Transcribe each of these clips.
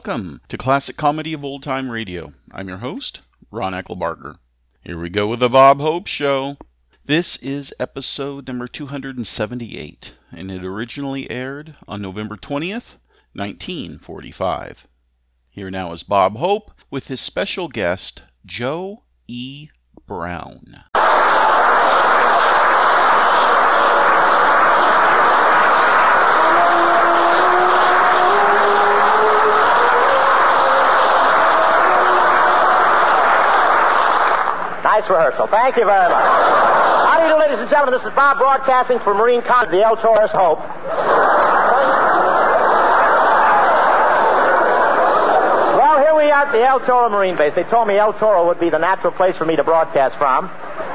Welcome to Classic Comedy of Old Time Radio. I'm your host, Ron Eckelbarger. Here we go with the Bob Hope Show. This is episode number 278, and it originally aired on November 20th, 1945. Here now is Bob Hope with his special guest, Joe E. Brown. Nice rehearsal. Thank you very much. How do you do, ladies and gentlemen? This is Bob broadcasting from Marine College, the El Taurus Hope. Well, here we are at the El Toro Marine Base. They told me El Toro would be the natural place for me to broadcast from.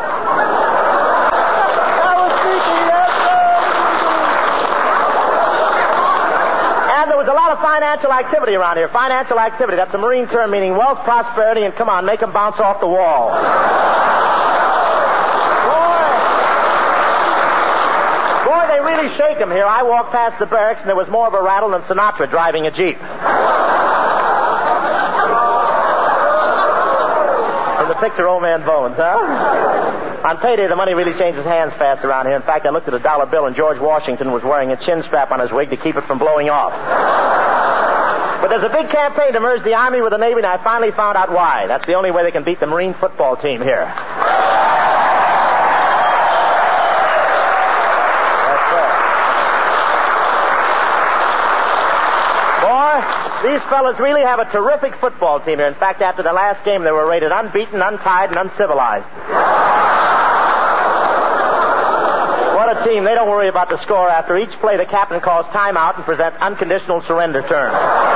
And there was a lot of financial activity around here. Financial activity. That's a Marine term meaning wealth, prosperity, and come on, make them bounce off the wall. Boy, they really shake them here. I walked past the barracks, and there was more of a rattle than Sinatra driving a Jeep. In the picture, Old Man Bones, huh? On payday, the money really changes hands fast around here. In fact, I looked at a dollar bill, and George Washington was wearing a chin strap on his wig to keep it from blowing off. But there's a big campaign to merge the Army with the Navy, and I finally found out why. That's the only way they can beat the Marine football team here. These fellas really have a terrific football team here. In fact, after the last game, they were rated unbeaten, untied, and uncivilized. What a team. They don't worry about the score. After each play, the captain calls timeout and presents unconditional surrender terms.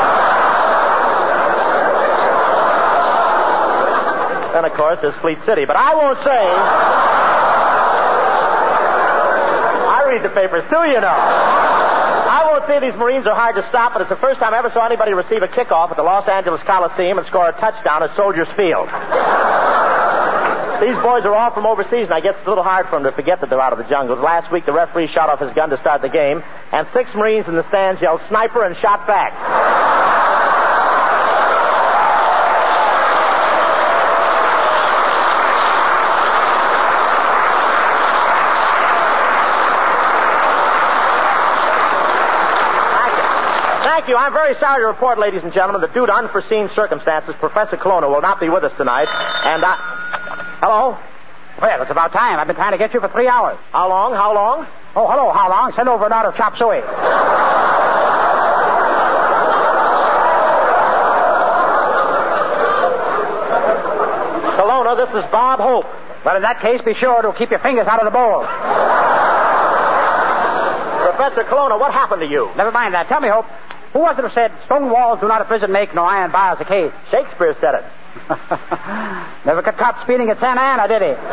And, of course, there's Fleet City. But I won't say. I read the papers, too, you know. I won't say these Marines are hard to stop, but it's the first time I ever saw anybody receive a kickoff at the Los Angeles Coliseum and score a touchdown at Soldiers Field. These boys are all from overseas, and I guess it's a little hard for them to forget that they're out of the jungles. Last week, the referee shot off his gun to start the game, and 6 Marines in the stands yelled sniper and shot back. Thank you. I'm very sorry to report, ladies and gentlemen, that due to unforeseen circumstances, Professor Colonna will not be with us tonight, and Hello? Well, it's about time. I've been trying to get you for 3 hours. How long? How long? Oh, hello, how long? Send over an order of chop suey. Colonna, this is Bob Hope. Well, in that case, be sure to keep your fingers out of the bowl. Professor Colonna, what happened to you? Never mind that. Tell me, Hope, who was it who said, stone walls do not a prison make, nor iron bars a cage? Shakespeare said it. Never got caught speeding at Santa Ana, did he?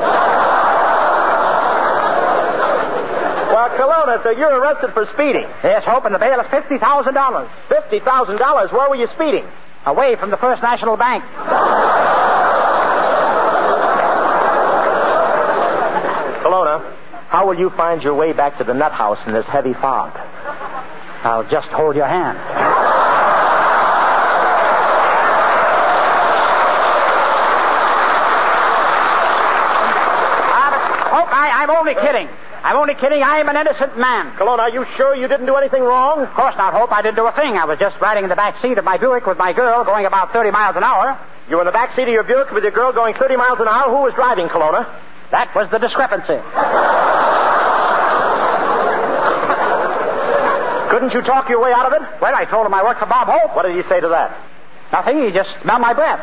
Well, Colonna, so you're arrested for speeding. Yes, Hope, and the bail is $50,000. $50,000? Where were you speeding? Away from the First National Bank. Colonna, how will you find your way back to the nut house in this heavy fog? I'll just hold your hand. Hope, I'm only kidding. I'm only kidding. I am an innocent man. Colonna, are you sure you didn't do anything wrong? Of course not, Hope. I didn't do a thing. I was just riding in the back seat of my Buick with my girl going about 30 miles an hour. You were in the back seat of your Buick with your girl going 30 miles an hour? Who was driving, Colonna? That was the discrepancy. Couldn't you talk your way out of it? Well, I told him I worked for Bob Hope. What did he say to that? Nothing. He just smelled my breath.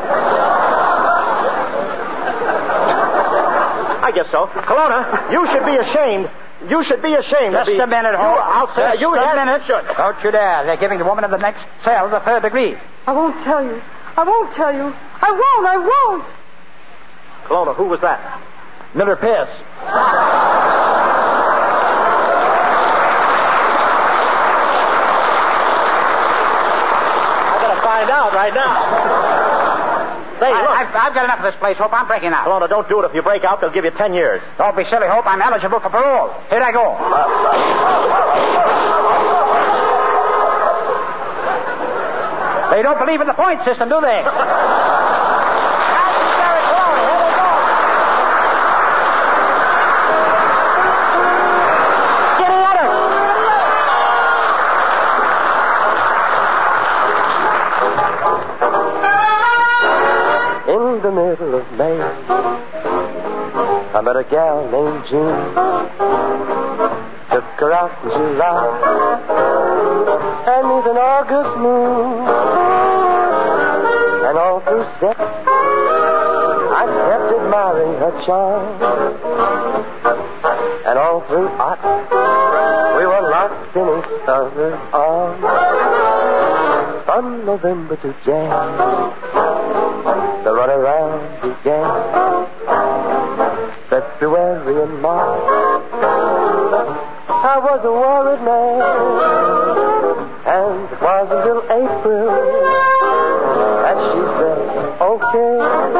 I guess so. Colonna, you should be ashamed. You should be ashamed. Just a minute, Hope. I'll say just a minute. Should. Don't you dare. They're giving the woman in the next cell the 3rd degree. I won't tell you. I won't tell you. I won't. Colonna, who was that? Miller Pierce. I gotta find out right now. Say, look. I've got enough of this place, Hope. I'm breaking out. Colonna, don't do it. If you break out, they'll give you 10 years. Don't be silly, Hope. I'm eligible for parole. Here I go. They don't believe in the point system, do they? In the middle of May, I met a gal named Jean. Took her out in July, and even August moon. And all through Sep, I kept admiring her charm. And all through Oct, we were locked in each other's arms. From November to Jan, the runaround began. February and March, I was a worried man. And it was until April that she said, okay.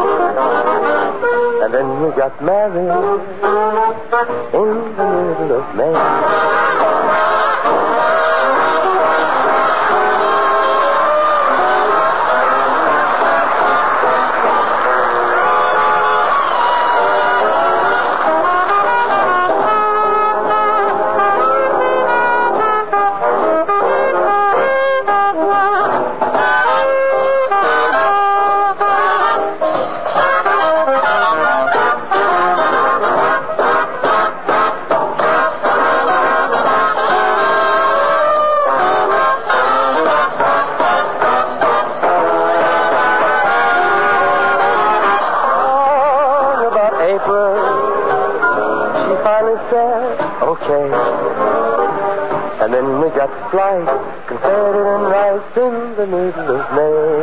And then we got married in the middle of May. Okay. And then we got Splice, confetti and rice in the middle of May.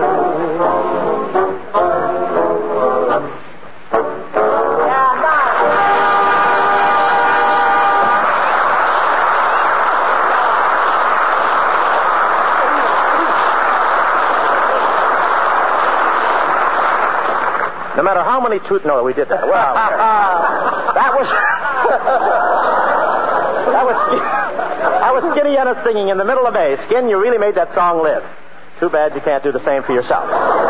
No matter how many no, we did that. Well, that was... That was Skinny Ennis singing in the middle of May. Skin, you really made that song live. Too bad you can't do the same for yourself.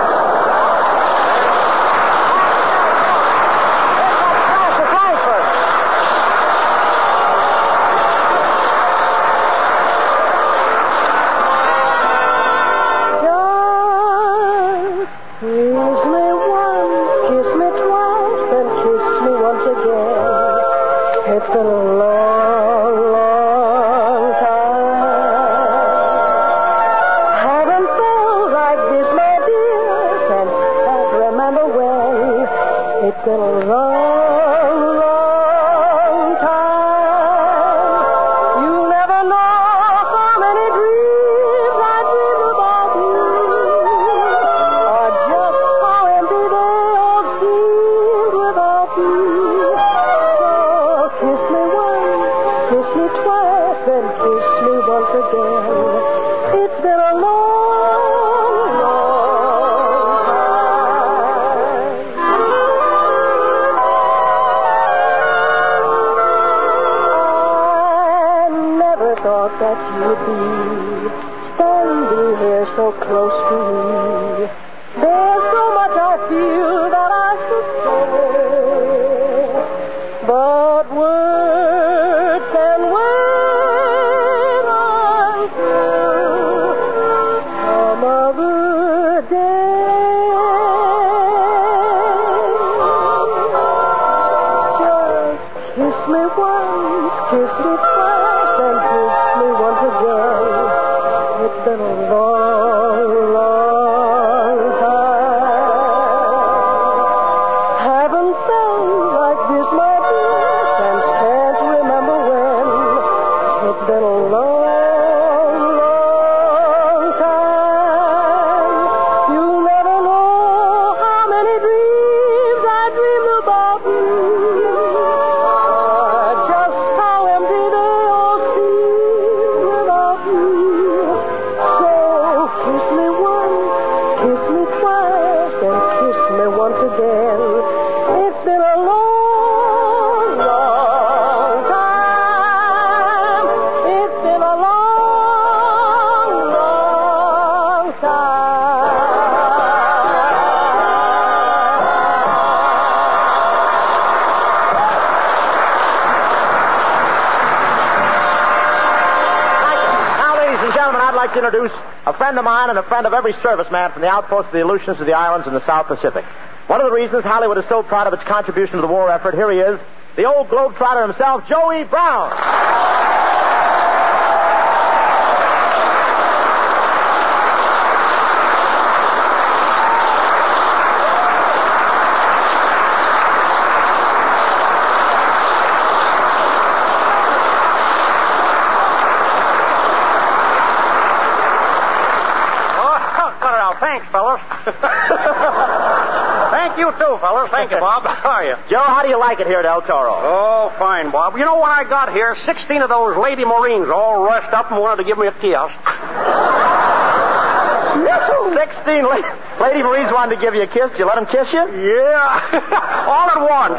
Kiss me once, kiss me twice, then kiss me once again. It's been a long, long time. Haven't felt like this, my dear, since can't remember when. It's been a long, long time. You'll never know how many dreams I dream about you. Or just how empty they all seemed without you. Kiss me once, kiss me twice, then kiss me once again. It's been a long, long time. I never thought that you'd be standing here so close to me. There's so much I feel that I should say. But words can wait until some other day. Just kiss me once, kiss me twice, then kiss me once again. It's been a long, long time. Haven't felt like this, my can't remember when. It's been a long, long time. You'll never know how many dreams I dreamed about you. Just how empty they all seem without you. So kiss me once, like to introduce a friend of mine and a friend of every serviceman from the outposts of the Aleutians to the islands in the South Pacific. One of the reasons Hollywood is so proud of its contribution to the war effort, here he is, the old globetrotter himself, Joey Brown. Thanks, fellas. Thank you, too, fellas. Thank you, Bob. How are you? Joe, how do you like it here at El Toro? Oh, fine, Bob. You know, when I got here, 16 of those Lady Marines all rushed up and wanted to give me a kiss. 16 Lady Marines wanted to give you a kiss. Did you let them kiss you? Yeah. All at once.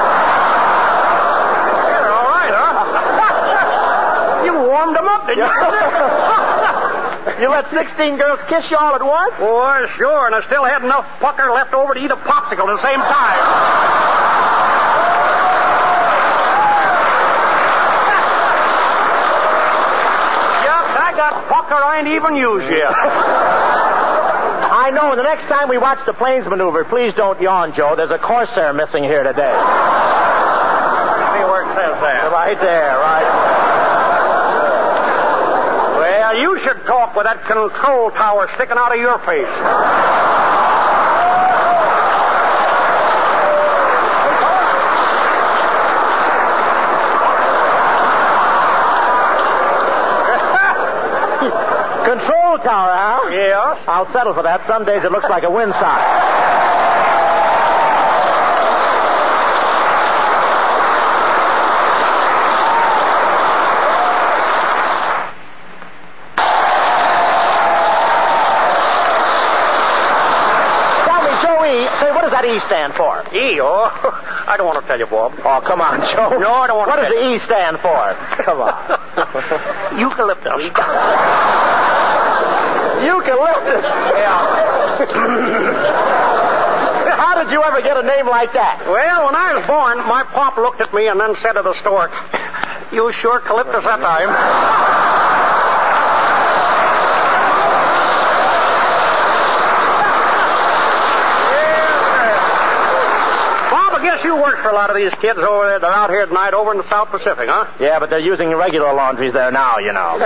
You're all right, huh? You warmed them up, didn't you? You let 16 girls kiss you all at once? Oh, sure, and I still had enough pucker left over to eat a popsicle at the same time. Yes, I got pucker I ain't even used yet. I know. The next time we watch the planes maneuver, please don't yawn, Joe. There's a Corsair missing here today. See where it says that. Right there, right. Well, you should talk with that control tower sticking out of your face. Control tower, huh? Yes. I'll settle for that. Some days it looks like a windsock. What does that E stand for? E? Oh, I don't want to tell you, Bob. Oh, come on, Joe. No, I don't want What to does the E stand for? Come on. Eucalyptus. Eucalyptus? Yeah. How did you ever get a name like that? Well, when I was born, my pop looked at me and then said to the stork, "You sure calyptus that time." I guess you work for a lot of these kids over there. They're out here tonight over in the South Pacific, huh? Yeah, but they're using regular laundries there now, you know.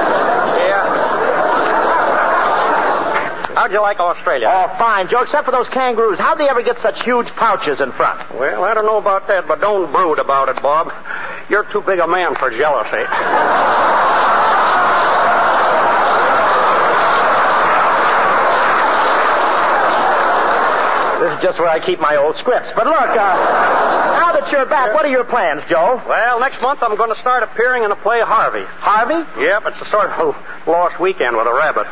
Yeah. How'd you like Australia? Oh, fine, Joe, except for those kangaroos. How'd they ever get such huge pouches in front? Well, I don't know about that, but don't brood about it, Bob. You're too big a man for jealousy. This is just where I keep my old scripts. But look, now that you're back, what are your plans, Joe? Well, next month I'm going to start appearing in the play Harvey. Harvey? Yep, it's a sort of lost weekend with a rabbit.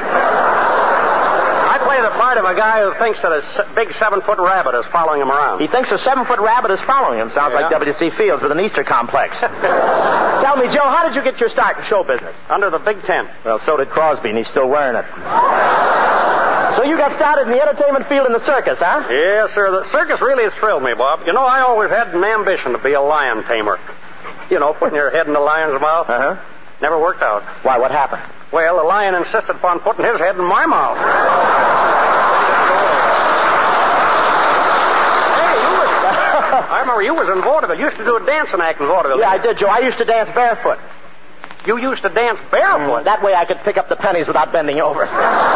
I play the part of a guy who thinks that a big 7-foot rabbit is following him around. He thinks a 7-foot rabbit is following him. Sounds like W.C. Fields with an Easter complex. Tell me, Joe, how did you get your start in show business? Under the big tent. Well, so did Crosby, and he's still wearing it. So you got started in the entertainment field in the circus, huh? Yes, sir. The circus really has thrilled me, Bob. You know, I always had an ambition to be a lion tamer. You know, putting your head in the lion's mouth. Uh-huh. Never worked out. Why, what happened? Well, the lion insisted upon putting his head in my mouth. I remember you was in vaudeville. You used to do a dancing act in vaudeville. Yeah, I did, Joe. I used to dance barefoot. You used to dance barefoot? That way I could pick up the pennies without bending over.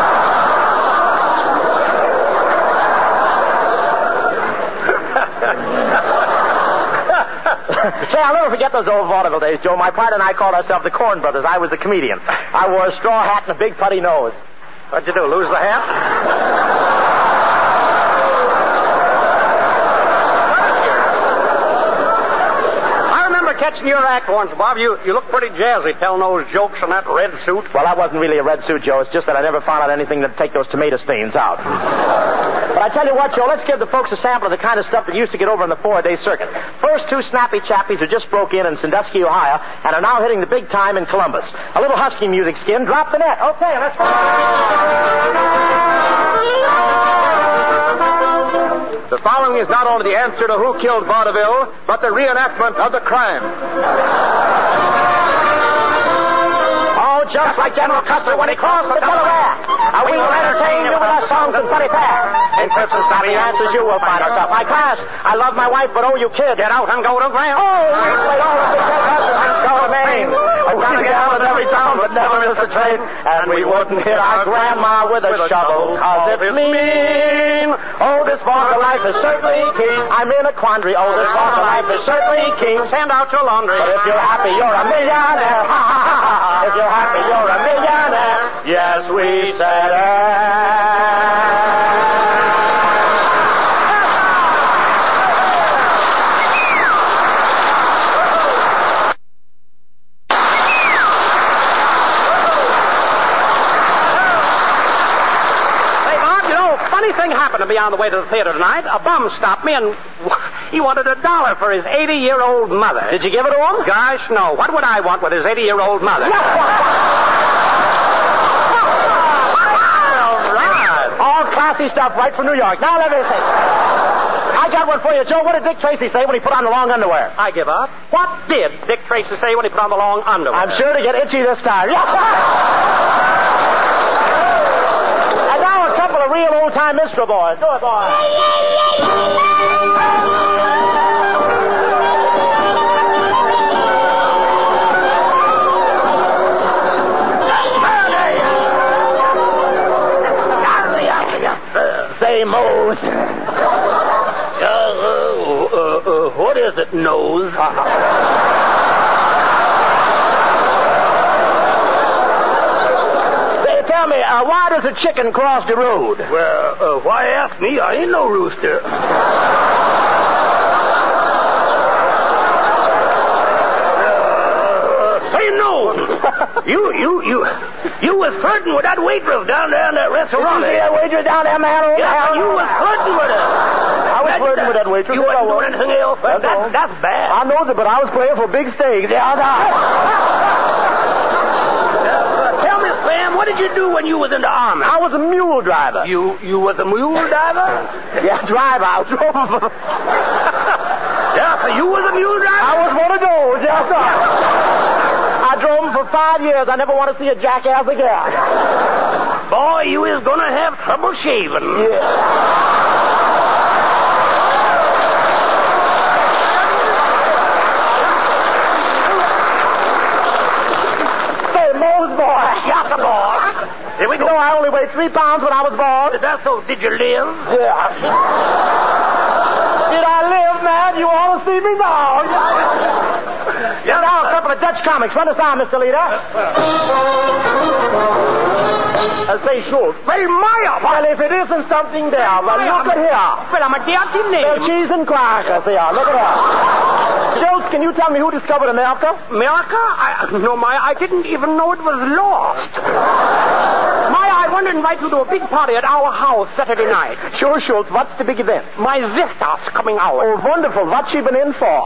Say, I'll never forget those old vaudeville days, Joe. My partner and I called ourselves the Corn Brothers. I was the comedian. I wore a straw hat and a big putty nose. What'd you do, lose the hat? Catching your act once, Bob. You look pretty jazzy telling those jokes in that red suit. Well, that wasn't really a red suit, Joe. It's just that I never found out anything that'd take those tomato stains out. But I tell you what, Joe, let's give the folks a sample of the kind of stuff that used to get over in the 4-day circuit. First two snappy chappies who just broke in Sandusky, Ohio, and are now hitting the big time in Columbus. A little husky music, Skin. Drop the net. Okay, let's go. The following is not only the answer to Who Killed Vaudeville, but the reenactment of the crime. Oh, just like General Custer when he crossed the Delaware. We will entertain you with our songs and funny facts. In quips and snappy answers, you will find ourselves. My class, I love my wife, but oh, you kid. Get out and go to Graham. Oh, we played all of the and go to Maine. We're gonna get out of every town, but never miss a train. And we wouldn't hit our grandma with a shovel, cause it's mean. Oh, this walk of life is certainly keen. I'm in a quandary. Oh, this walk of life is certainly keen. Send out your laundry. But if you're happy, you're a millionaire. Ha, ha, ha, ha. If you're happy, you're a millionaire. Yes, we said it. Funny thing happened to me on the way to the theater tonight. A bum stopped me and he wanted $1 for his 80-year-old mother. Did you give it to him? Gosh, no. What would I want with his 80-year-old mother? All right. All classy stuff right from New York. Now let me see. I got one for you, Joe. What did Dick Tracy say when he put on the long underwear? I give up. What did Dick Tracy say when he put on the long underwear? I'm sure to get itchy this time. Yes, real old-time minstrel boys. Do it, boys. Say, Mose. What is it, nose? Tell me, why does a chicken cross the road? Well, why ask me? I ain't no rooster. Say no. You was flirting with that waitress down there in that restaurant. Did you see that waitress down there, man? Yeah, you was flirting with her. I was flirting with that waitress. You wasn't doing anything else? That's bad. I know that, but I was playing for big stakes. Yeah, Sam, what did you do when you was in the army? I was a mule driver. You was a mule driver? Yeah, driver. I drove him for... Yeah, so you was a mule driver? I was one of those, yes, sir. I drove him for 5 years. I never want to see a jackass again. Boy, you is going to have trouble shaving. Yeah. Yes, boy. Here we go. You know, I only weighed 3 pounds when I was born. Is that so? Did you live? Yeah. Did I live, man? You want to see me now? Yeah. Now, a couple of Dutch comics. Run us on, Mr. Leader. Say, Schultz. Well, Meyer. Well, if it isn't something there, well, look at here. Well, I'm a dirty name. Well, cheese and crackers here. Look at that. Schultz, can you tell me who discovered America? America? No, Meyer, I didn't even know it was lost. Meyer, I want to invite you to a big party at our house Saturday night. Sure, Schultz. What's the big event? My sister's coming out. Oh, wonderful. What's she been in for?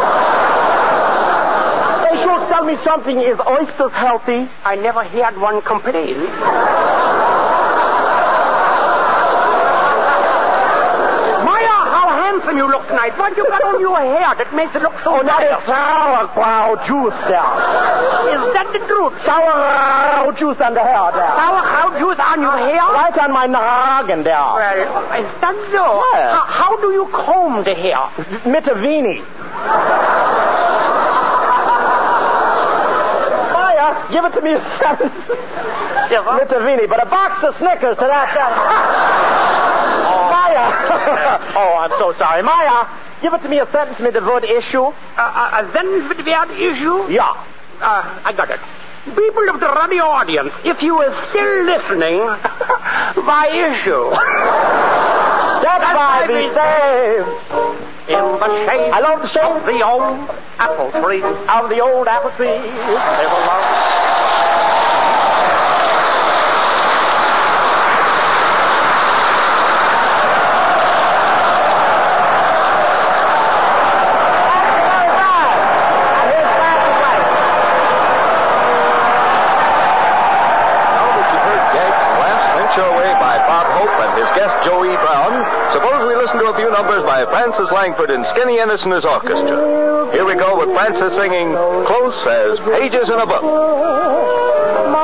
Hey, Schultz, tell me something. Is oysters healthy? I never heard one complain. You look tonight. What you got on your hair that makes it look so nice? That is sauerkraut juice there. Is that the truth? Sauerkraut juice on the hair there. Sauerkraut juice on your hair? Right on my noggin there. Well, is that so? Yeah. How do you comb the hair? Mitavini. Maya, give it to me a sentence. Mitavini, but a box of Snickers to that sentence. Oh, I'm so sorry. Maya, give it to me a sentence with the word issue. A sentence with the word issue? Yeah. I got it. People of the radio audience, if you are still listening, by issue. That's why we say... In the shade I love the shade of the old apple tree. Of the old apple tree. They will love... Numbers by Francis Langford and Skinny Ennison's Orchestra. Here we go with Francis singing Close as Pages in a Book.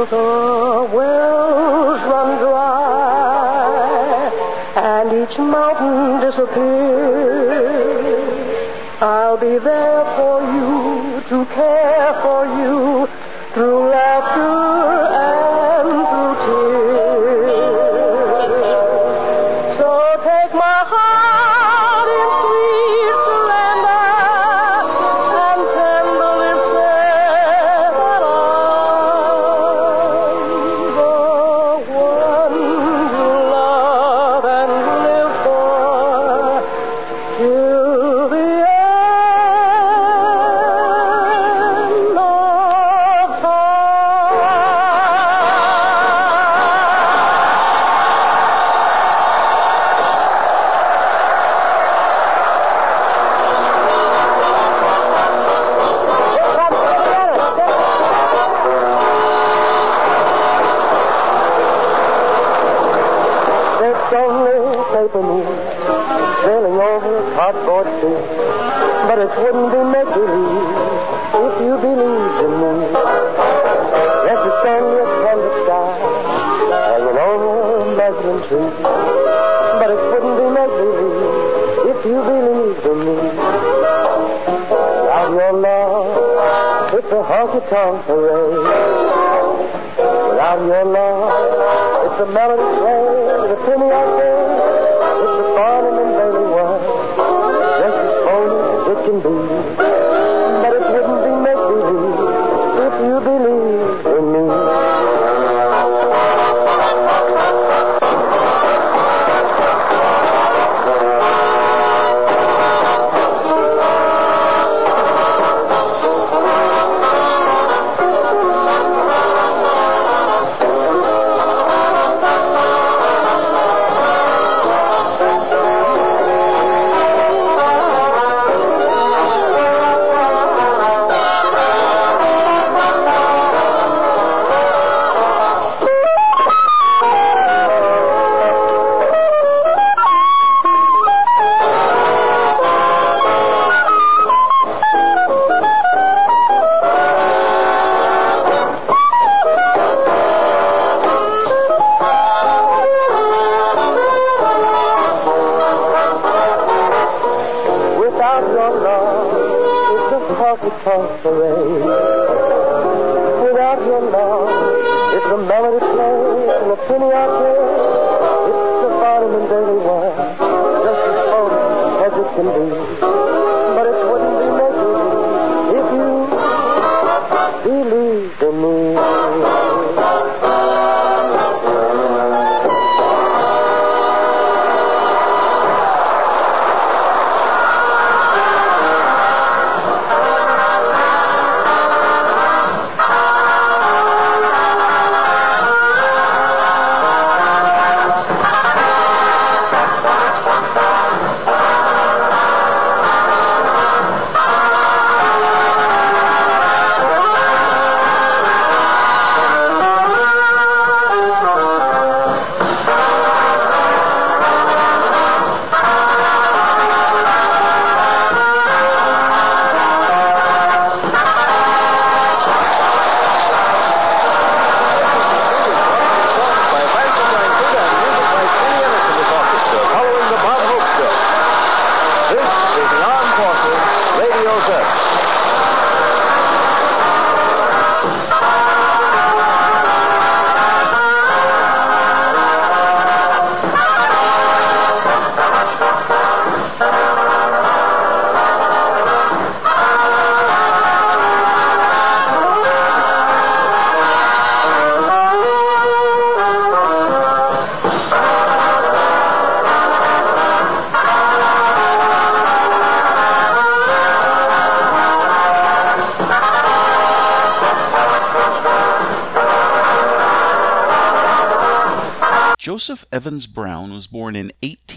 the wells run dry and each mountain disappears, I'll be there for you, to care for you, through laughter and through tears. So take my heart in sweet surrender and tenderly say that I'm the one you love and live for till the end of It's only paper moon sailing over a cardboard sea, but it wouldn't be make-believe if you believed in me. Yes, it's only a tender sky hanging over a muslin tree, but it wouldn't be make-believe if you believed in me. Without your love, it's a honky-tonk parade. Without your love, it's a melody played, the penny I pay. It's a Barnum and Bailey one, just as phony as it can be. But it wouldn't be make-believe if you believed in me. Without your love, it's a honky-tonk parade. Without your love, it's a melody played and a penny I pay. It's a Barnum and Bailey one, just as phony as it can be. But it wouldn't be make-believe if you believed in me. Joseph Evans Brown was born in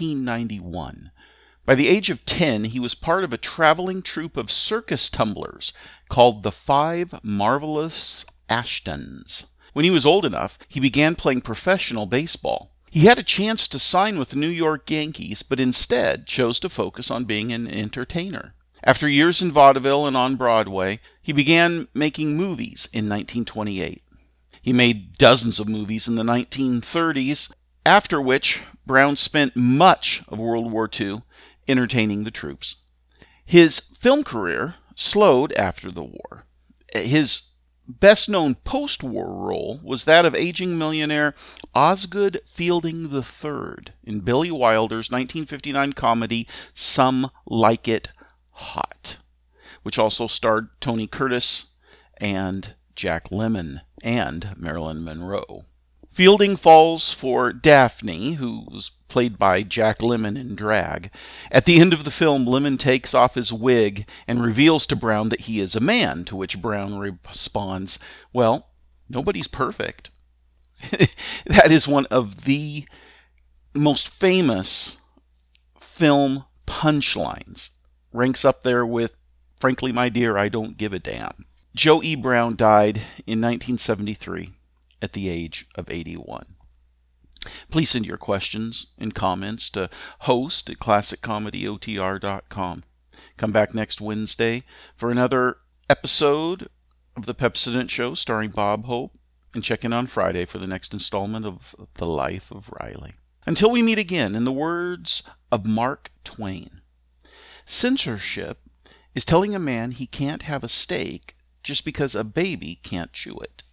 1891. By the age of 10, he was part of a traveling troupe of circus tumblers called the Five Marvelous Ashtons. When he was old enough, he began playing professional baseball. He had a chance to sign with the New York Yankees, but instead chose to focus on being an entertainer. After years in vaudeville and on Broadway, he began making movies in 1928. He made dozens of movies in the 1930s, after which Brown spent much of World War II entertaining the troops. His film career slowed after the war. His best-known post-war role was that of aging millionaire Osgood Fielding III in Billy Wilder's 1959 comedy Some Like It Hot, which also starred Tony Curtis and Jack Lemmon and Marilyn Monroe. Fielding falls for Daphne, who was played by Jack Lemmon in drag. At the end of the film, Lemmon takes off his wig and reveals to Brown that he is a man, to which Brown responds, "Well, nobody's perfect." That is one of the most famous film punchlines. Ranks up there with, "Frankly, my dear, I don't give a damn." Joe E. Brown died in 1973 at the age of 81. Please send your questions and comments to host@classiccomedyotr.com. Come back next Wednesday for another episode of The Pepsodent Show starring Bob Hope, and check in on Friday for the next installment of The Life of Riley. Until we meet again, in the words of Mark Twain, censorship is telling a man he can't have a steak just because a baby can't chew it.